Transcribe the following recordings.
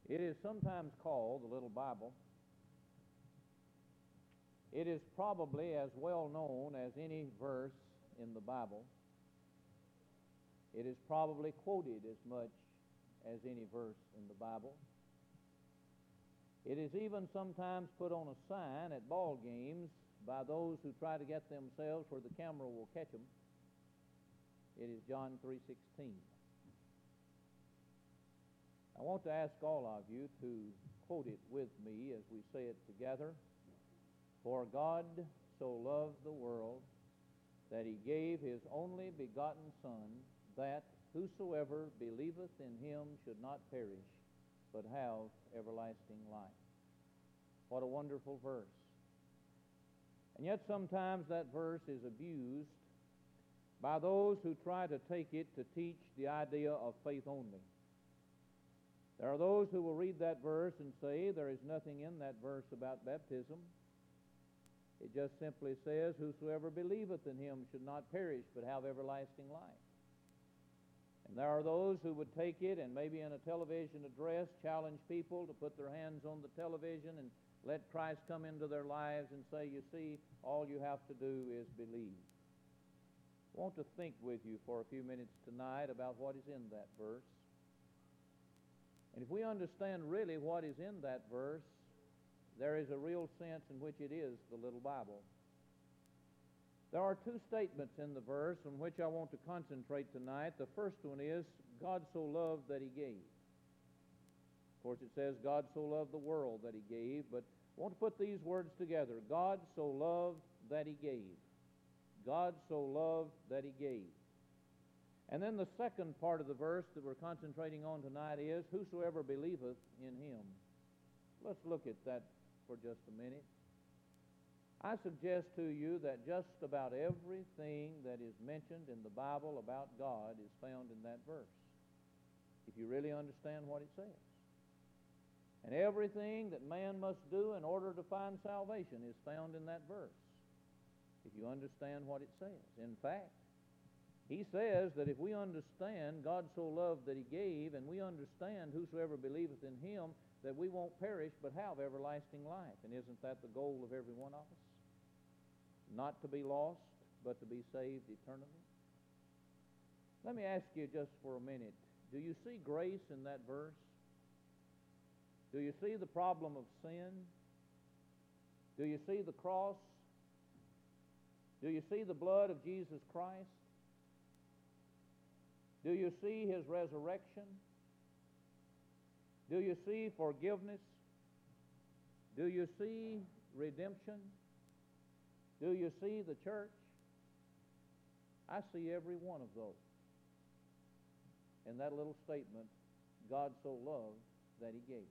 It is sometimes called the Little Bible. It is probably as well known as any verse in the Bible. It is probably quoted as much as any verse in the Bible. It is even sometimes put on a sign at ball games by those who try to get themselves where the camera will catch them. It is John 3:16. I want to ask all of you to quote it with me as we say it together. For God so loved the world that he gave his only begotten Son, that whosoever believeth in him should not perish, but have everlasting life. What a wonderful verse. And yet sometimes that verse is abused by those who try to take it to teach the idea of faith only. There are those who will read that verse and say there is nothing in that verse about baptism. It just simply says, whosoever believeth in him should not perish, but have everlasting life. And there are those who would take it and maybe in a television address challenge people to put their hands on the television and let Christ come into their lives and say, you see, all you have to do is believe. I want to think with you for a few minutes tonight about what is in that verse. And if we understand really what is in that verse, there is a real sense in which it is the little Bible. There are two statements in the verse on which I want to concentrate tonight. The first one is, God so loved that he gave. Of course, it says, God so loved the world that he gave, but I want to put these words together. God so loved that he gave. God so loved that he gave. And then the second part of the verse that we're concentrating on tonight is, whosoever believeth in him. Let's look at that for just a minute. I suggest to you that just about everything that is mentioned in the Bible about God is found in that verse, if you really understand what it says. And everything that man must do in order to find salvation is found in that verse, if you understand what it says. In fact, he says that if we understand God so loved that he gave, and we understand whosoever believeth in him, that we won't perish but have everlasting life. And isn't that the goal of every one of us? Not to be lost, but to be saved eternally. Let me ask you just for a minute, do you see grace in that verse? Do you see the problem of sin? Do you see the cross? Do you see the blood of Jesus Christ? Do you see his resurrection? Do you see forgiveness? Do you see redemption? Do you see the church? I see every one of those in that little statement, God so loved that he gave.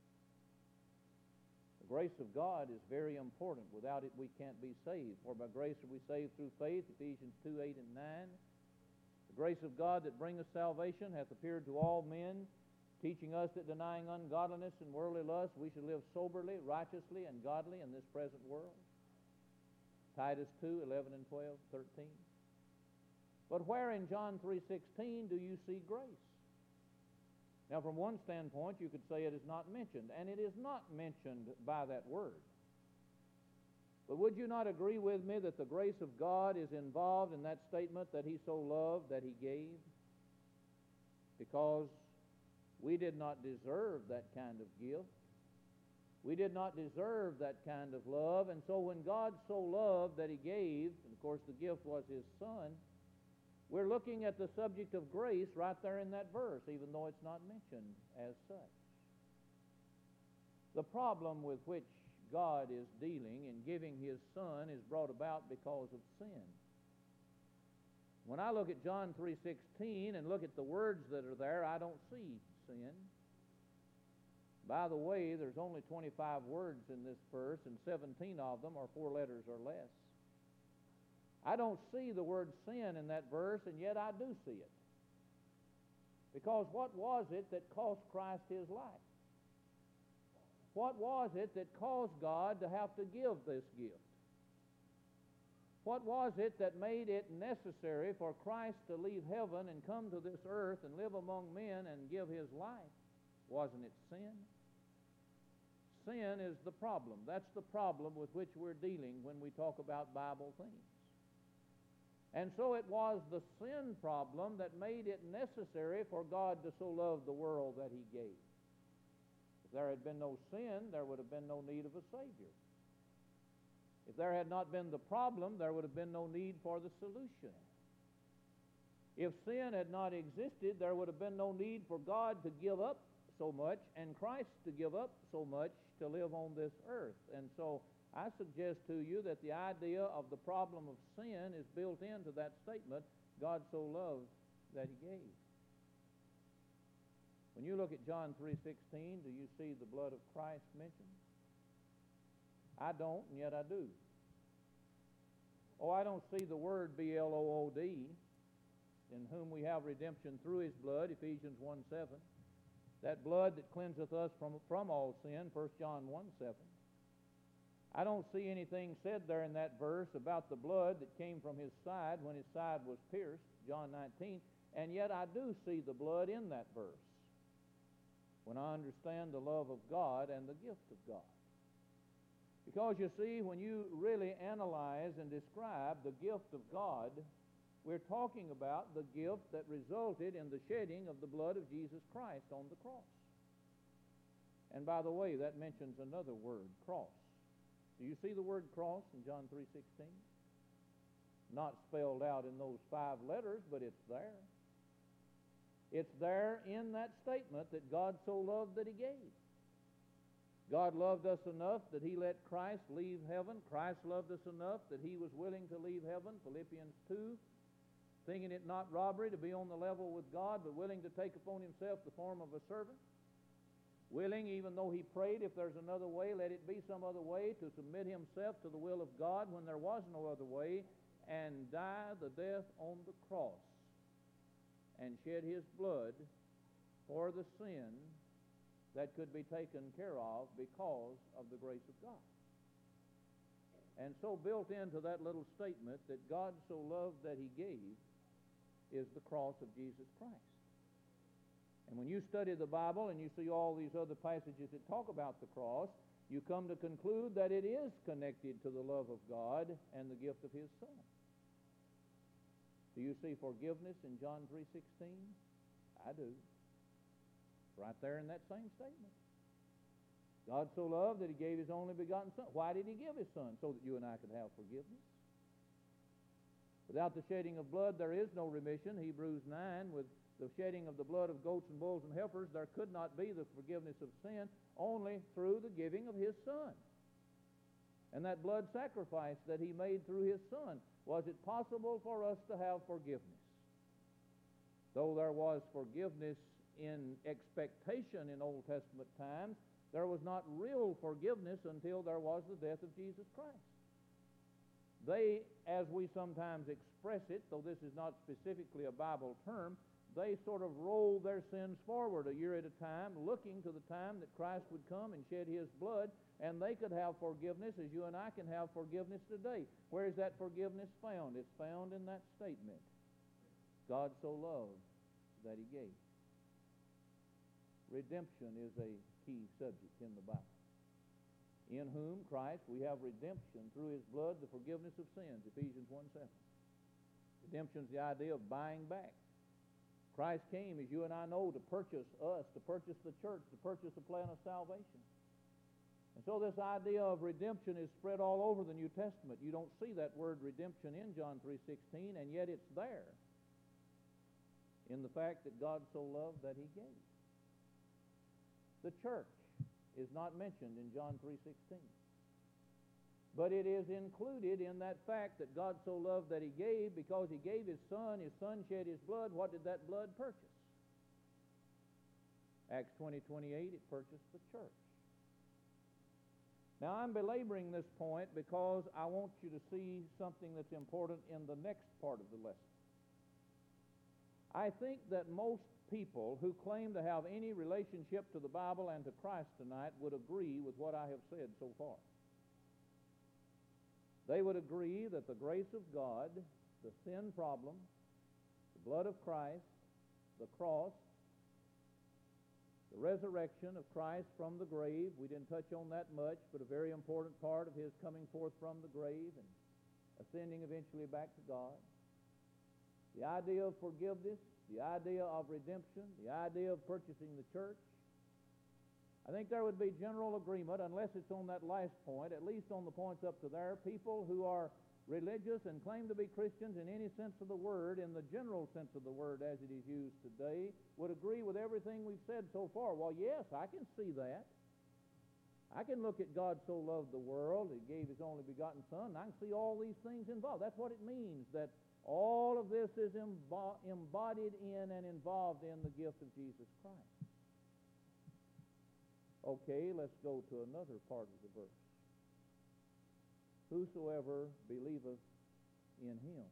The grace of God is very important. Without it we can't be saved. For by grace are we saved through faith, Ephesians 2:8 and 9. The grace of God that bringeth salvation hath appeared to all men, teaching us that denying ungodliness and worldly lust, we should live soberly, righteously, and godly in this present world. Titus 2:11 and 12, 13. But where in John 3:16 do you see grace? Now, from one standpoint, you could say it is not mentioned, and it is not mentioned by that word. But would you not agree with me that the grace of God is involved in that statement that he so loved that he gave? Because we did not deserve that kind of gift. We did not deserve that kind of love. And so when God so loved that he gave, and of course the gift was his Son, we're looking at the subject of grace right there in that verse, even though it's not mentioned as such. The problem with which God is dealing in giving his Son is brought about because of sin. When I look at John 3:16 and look at the words that are there, I don't see sin. By the way, there's only 25 words in this verse, and 17 of them are 4 letters or less. I don't see the word sin in that verse, and yet I do see it. Because what was it that cost Christ his life? What was it that caused God to have to give this gift? What was it that made it necessary for Christ to leave heaven and come to this earth and live among men and give his life? Wasn't it sin? Sin is the problem. That's the problem with which we're dealing when we talk about Bible things. And so it was the sin problem that made it necessary for God to so love the world that He gave. If there had been no sin, there would have been no need of a Savior. If there had not been the problem, there would have been no need for the solution. If sin had not existed, there would have been no need for God to give up so much and Christ to give up so much to live on this earth. And so I suggest to you that the idea of the problem of sin is built into that statement, God so loved that He gave. When you look at John 3:16, do you see the blood of Christ mentioned? I don't, and yet I do. Oh, I don't see the word B-L-O-O-D, in whom we have redemption through His blood, Ephesians 1:7. That blood that cleanseth us from all sin, 1 John 1:7. I don't see anything said there in that verse about the blood that came from His side when His side was pierced, John 19, and yet I do see the blood in that verse when I understand the love of God and the gift of God. Because you see, when you really analyze and describe the gift of God, we're talking about the gift that resulted in the shedding of the blood of Jesus Christ on the cross. And by the way, that mentions another word, cross. Do you see the word cross in John 3:16? Not spelled out in those 5 letters, but it's there. It's there in that statement that God so loved that He gave. God loved us enough that He let Christ leave heaven. Christ loved us enough that He was willing to leave heaven, Philippians 2, thinking it not robbery to be on the level with God, but willing to take upon Himself the form of a servant. Willing, even though He prayed, if there's another way, let it be some other way, to submit Himself to the will of God when there was no other way, and die the death on the cross, and shed His blood for the sin that could be taken care of because of the grace of God. And so built into that little statement that God so loved that He gave is the cross of Jesus Christ. And when you study the Bible and you see all these other passages that talk about the cross, you come to conclude that it is connected to the love of God and the gift of His Son. Do you see forgiveness in John 3:16? I do. Right there in that same statement. God so loved that He gave His only begotten Son. Why did He give His Son? So that you and I could have forgiveness. Without the shedding of blood, there is no remission. Hebrews 9, with the shedding of the blood of goats and bulls and heifers, there could not be the forgiveness of sin, only through the giving of His Son. And that blood sacrifice that He made through His Son, was it possible for us to have forgiveness? Though there was forgiveness in expectation in Old Testament times, there was not real forgiveness until there was the death of Jesus Christ. They, as we sometimes express it, though this is not specifically a Bible term, they sort of rolled their sins forward a year at a time, looking to the time that Christ would come and shed His blood, and they could have forgiveness as you and I can have forgiveness today. Where is that forgiveness found? It's found in that statement. God so loved that He gave. Redemption is a key subject in the Bible. In whom, Christ, we have redemption through His blood, the forgiveness of sins, Ephesians 1:7. Redemption is the idea of buying back. Christ came, as you and I know, to purchase us, to purchase the church, to purchase the plan of salvation. And so this idea of redemption is spread all over the New Testament. You don't see that word redemption in John 3:16, and yet it's there in the fact that God so loved that He gave. The church is not mentioned in John 3:16. But it is included in that fact that God so loved that He gave, because He gave His Son shed His blood. What did that blood purchase? Acts 20:28, it purchased the church. Now I'm belaboring this point because I want you to see something that's important in the next part of the lesson. I think that most people who claim to have any relationship to the Bible and to Christ tonight would agree with what I have said so far. They would agree that the grace of God, the sin problem, the blood of Christ, the cross, The resurrection of Christ from the grave, we didn't touch on that much, but a very important part of his coming forth from the grave and ascending eventually back to God. The idea of forgiveness, the idea of redemption, the idea of purchasing the church. I think there would be general agreement, unless it's on that last point, at least on the points up to there. People who are religious and claim to be Christians in any sense of the word, in the general sense of the word as it is used today, would agree with everything we've said so far. Well, yes, I can see that. I can look at God so loved the world, He gave His only begotten Son, and I can see all these things involved. That's what it means, that all of this is embodied in and involved in the gift of Jesus Christ. Okay, let's go to another part of the verse. Whosoever believeth in Him.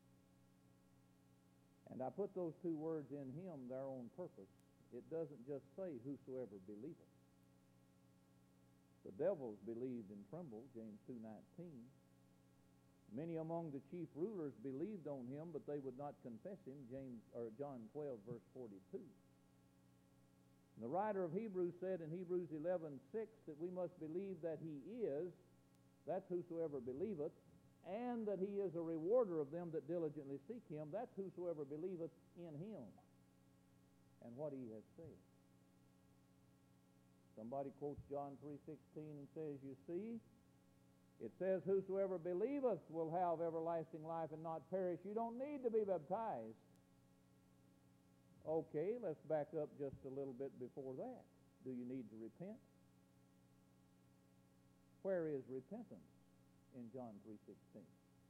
And I put those two words in Him there on purpose. It doesn't just say whosoever believeth. The devils believed and trembled, James 2:19. Many among the chief rulers believed on Him, but they would not confess Him, John 12, verse 42. And the writer of Hebrews said in Hebrews 11:6 that we must believe that He is, that's whosoever believeth, and that He is a rewarder of them that diligently seek Him, that's whosoever believeth in Him and what He has said. Somebody quotes John 3:16 and says, you see, it says whosoever believeth will have everlasting life and not perish. You don't need to be baptized. Okay, let's back up just a little bit before that. Do you need to repent? Where is repentance in John 3:16?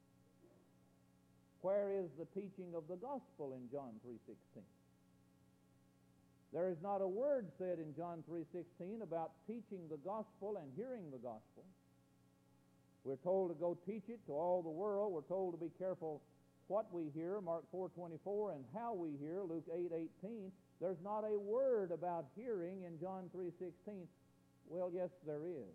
Where is the teaching of the gospel in John 3:16? There is not a word said in John 3:16 about teaching the gospel and hearing the gospel. We're told to go teach it to all the world. We're told to be careful what we hear, Mark 4:24, and how we hear, Luke 8:18. There's not a word about hearing in John 3:16. Well, yes, there is.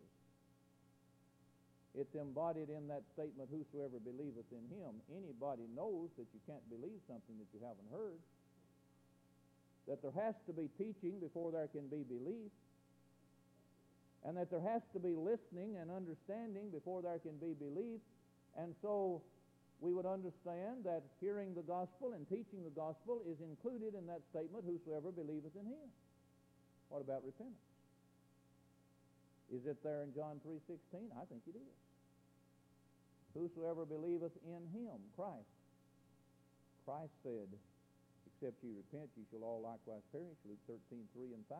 It's embodied in that statement, whosoever believeth in Him. Anybody knows that you can't believe something that you haven't heard. That there has to be teaching before there can be belief. And that there has to be listening and understanding before there can be belief. And so we would understand that hearing the gospel and teaching the gospel is included in that statement, whosoever believeth in Him. What about repentance? Is it there in John 3:16? I think it is. Whosoever believeth in Him, Christ. Christ said, except ye repent, ye shall all likewise perish, Luke 13:3 and 5.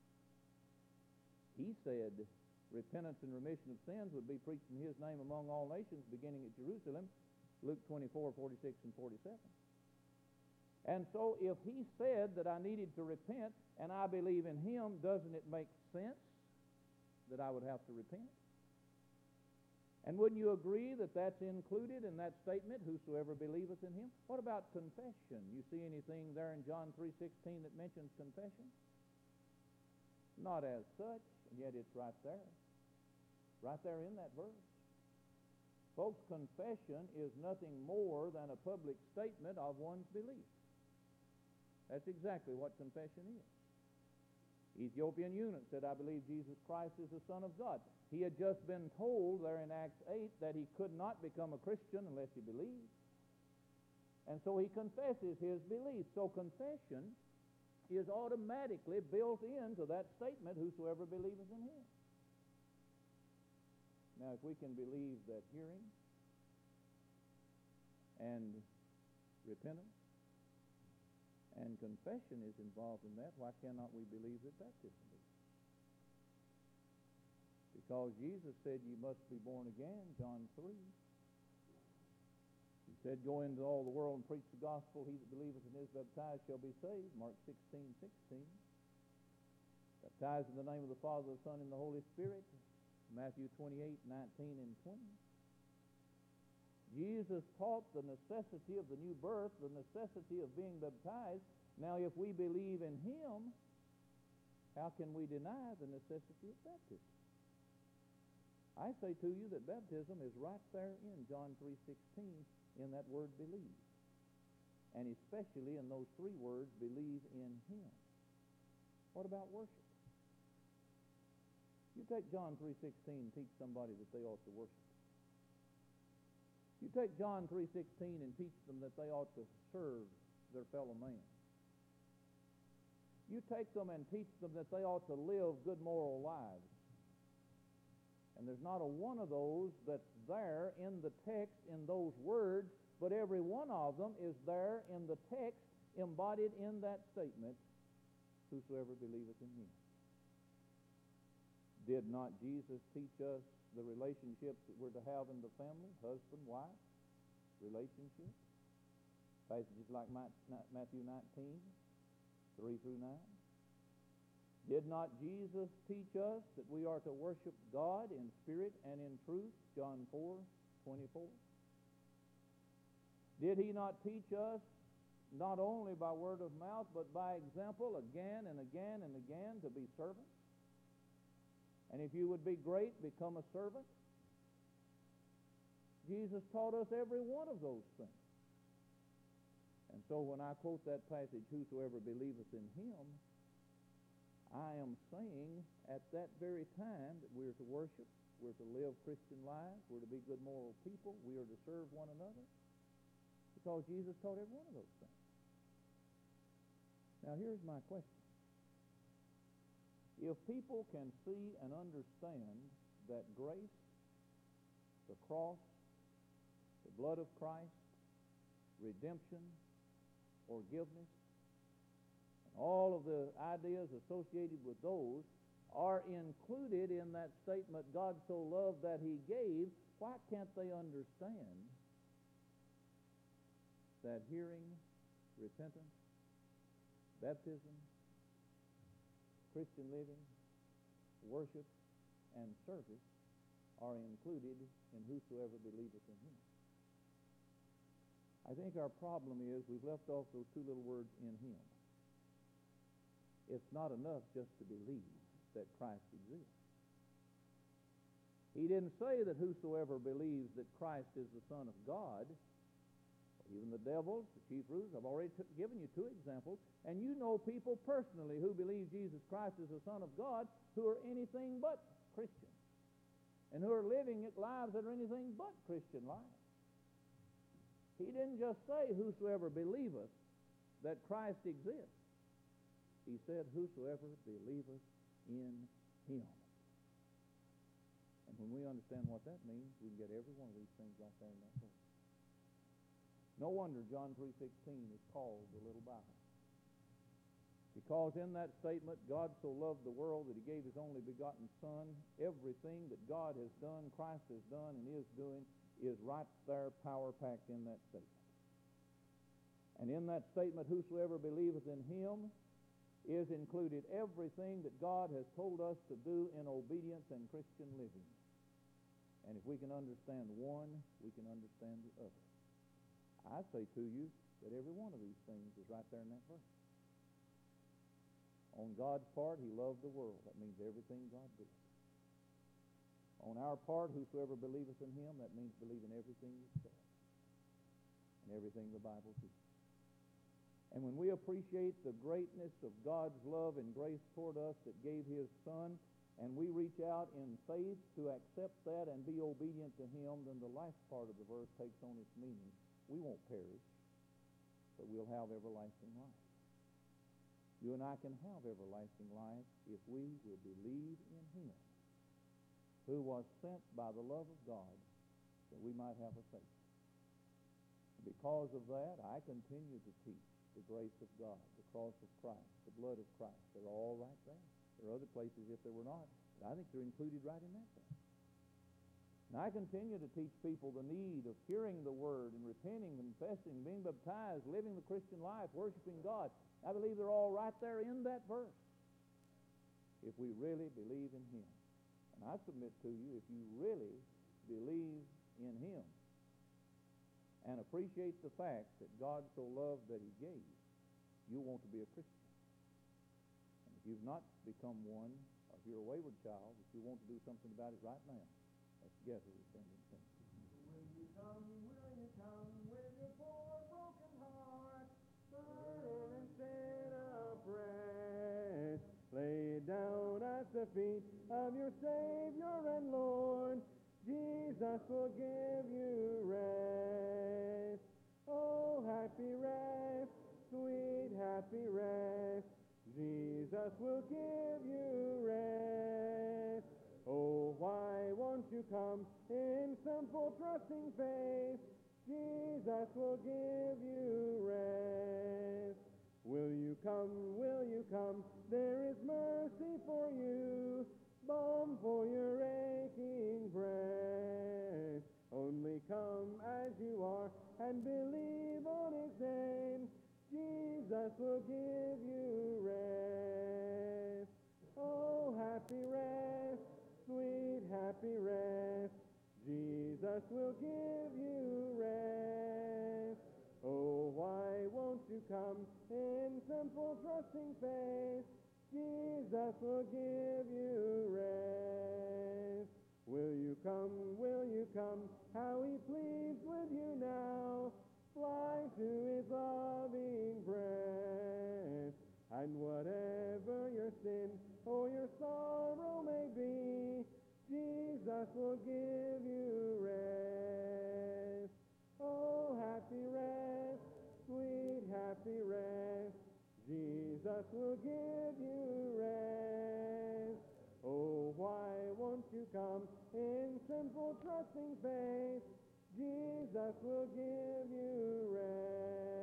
He said, repentance and remission of sins would be preached in His name among all nations, beginning at Jerusalem, Luke 24:46 and 47. And so if He said that I needed to repent and I believe in Him, doesn't it make sense that I would have to repent? And wouldn't you agree that that's included in that statement, whosoever believeth in Him? What about confession? You see anything there in John 3:16 that mentions confession? Not as such, and yet it's right there. Right there in that verse. Folks, confession is nothing more than a public statement of one's belief. That's exactly what confession is. Ethiopian eunuch said, I believe Jesus Christ is the Son of God. He had just been told there in Acts 8 that he could not become a Christian unless he believed. And so he confesses his belief. So confession is automatically built into that statement, whosoever believeth in Him. Now, if we can believe that hearing and repentance and confession is involved in that, why cannot we believe that baptism is? Because Jesus said you must be born again, John 3. He said, go into all the world and preach the gospel. He that believeth and is baptized shall be saved, Mark 16:16. Baptized in the name of the Father, the Son, and the Holy Spirit, Matthew 28:19 and 20. Jesus taught the necessity of the new birth, the necessity of being baptized. Now, if we believe in Him, how can we deny the necessity of baptism? I say to you that baptism is right there in John 3:16 in that word believe. And especially in those three words, believe in Him. What about worship? You take John 3:16 and teach somebody that they ought to worship. You take John 3:16 and teach them that they ought to serve their fellow man. You take them and teach them that they ought to live good moral lives. And there's not a one of those that's there in the text, in those words, but every one of them is there in the text, embodied in that statement, whosoever believeth in him. Did not Jesus teach us the relationships that we're to have in the family, husband, wife, relationship? Passages like Matthew 19, 3 through 9. Did not Jesus teach us that we are to worship God in spirit and in truth, John 4:24? Did he not teach us, not only by word of mouth, but by example, again and again and again, to be servants? And if you would be great, become a servant. Jesus taught us every one of those things. And so when I quote that passage, whosoever believeth in him, I am saying at that very time that we're to worship, we're to live Christian lives, we're to be good moral people, we are to serve one another, because Jesus taught every one of those things. Now here's my question. If people can see and understand that grace, the cross, the blood of Christ, redemption, forgiveness, and all of the ideas associated with those are included in that statement, God so loved that he gave, why can't they understand that hearing, repentance, baptism, Christian living, worship, and service are included in whosoever believeth in him? I think our problem is we've left off those two little words, in him. It's not enough just to believe that Christ exists. He didn't say that whosoever believes that Christ is the Son of God. Even the devils, the chief rulers, I've already given you two examples, and you know people personally who believe Jesus Christ is the Son of God who are anything but Christians, and who are living lives that are anything but Christian lives. He didn't just say, whosoever believeth that Christ exists. He said, whosoever believeth in him. And when we understand what that means, we can get every one of these things right there in that verse. No wonder John 3:16 is called the Little Bible. Because in that statement, God so loved the world that he gave his only begotten Son. Everything that God has done, Christ has done, and is doing is right there, power-packed in that statement. And in that statement, whosoever believeth in him, is included everything that God has told us to do in obedience and Christian living. And if we can understand one, we can understand the other. I say to you that every one of these things is right there in that verse. On God's part, he loved the world. That means everything God did. On our part, whosoever believeth in him, that means believe in everything he said and everything the Bible teaches. And when we appreciate the greatness of God's love and grace toward us that gave his Son, and we reach out in faith to accept that and be obedient to him, then the last part of the verse takes on its meaning. We won't perish, but we'll have everlasting life. You and I can have everlasting life if we will believe in him, who was sent by the love of God that we might have a Savior. Because of that, I continue to teach the grace of God, the cross of Christ, the blood of Christ. They're all right there. There are other places if they were not, but I think they're included right in that there. And I continue to teach people the need of hearing the word and repenting, confessing, being baptized, living the Christian life, worshiping God. I believe they're all right there in that verse if we really believe in him. And I submit to you, if you really believe in him and appreciate the fact that God so loved that he gave, you want to be a Christian. And if you've not become one, or if you're a wayward child, if you want to do something about it right now, let's together we stand and sing. Will you come with your poor broken heart, burden and sin oppressed? the feet of your Savior and Lord. Jesus will give you rest. Oh, happy rest, sweet happy rest. Jesus will give you rest. Oh, why won't you come in simple trusting faith? Jesus will give you rest. Will you come, will you come? There is mercy for you, balm for your aching breast. Only come as you are and believe on his name. Jesus will give you rest. Oh, happy rest, sweet happy rest. Jesus will give you rest. Oh, why won't you come in simple trusting faith? Jesus will give you rest. Will you come, will you come? How he pleads with you now. Fly to his loving breast. And whatever your sin or your sorrow may be, Jesus will give you rest. Oh, happy rest, sweet happy rest. Jesus will give you rest. Oh, why won't you come in simple trusting faith? Jesus will give you rest.